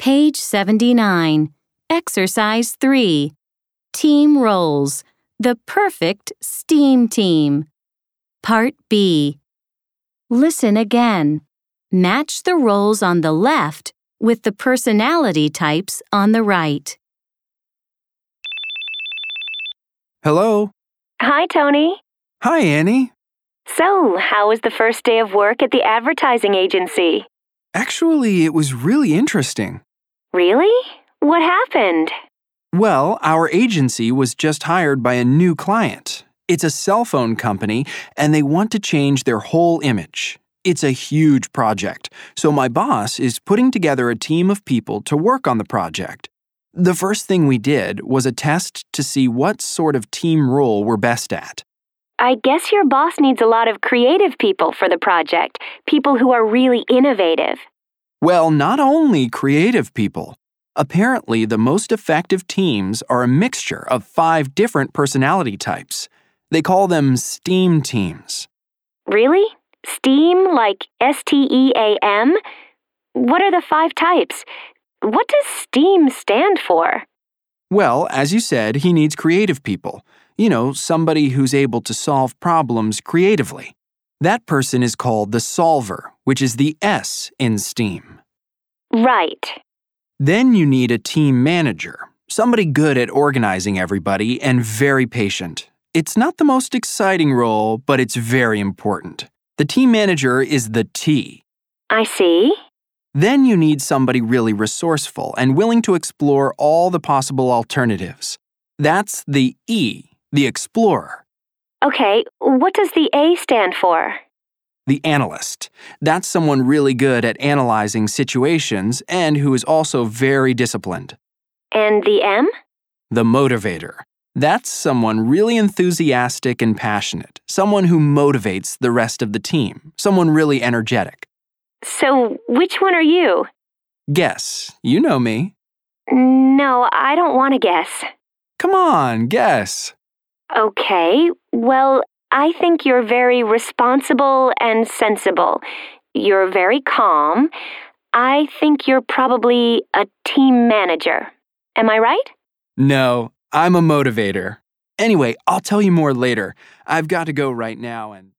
Page 79. Exercise 3. Team roles. The perfect STEAM team. Part B. Listen again. Match the roles on the left with the personality types on the right. Hello. Hi, Tony. Hi, Annie. So, how was the first day of work at the advertising agency? Actually, it was really interesting. Really? What happened? Well, our agency was just hired by a new client. It's a cell phone company, and they want to change their whole image. It's a huge project, so my boss is putting together a team of people to work on the project. The first thing we did was a test to see what sort of team role we're best at. I guess your boss needs a lot of creative people for the project, people who are really innovative. Well, not only creative people. Apparently, the most effective teams are a mixture of 5 different personality types. They call them STEAM teams. Really? STEAM, like STEAM? What are the 5 types? What does STEAM stand for? Well, as you said, he needs creative people. You know, somebody who's able to solve problems creatively. That person is called the solver, which is the S in STEAM. Right. Then you need a team manager, somebody good at organizing everybody and very patient. It's not the most exciting role, but it's very important. The team manager is the T. I see. Then you need somebody really resourceful and willing to explore all the possible alternatives. That's the E, the explorer. Okay, what does the A stand for? The analyst. That's someone really good at analyzing situations and who is also very disciplined. And the M? The motivator. That's someone really enthusiastic and passionate, someone who motivates the rest of the team, someone really energetic. So, which one are you? Guess. You know me. No, I don't want to guess. Come on, guess. Okay, well, I think you're very responsible and sensible. You're very calm. I think you're probably a team manager. Am I right? No, I'm a motivator. Anyway, I'll tell you more later. I've got to go right now and...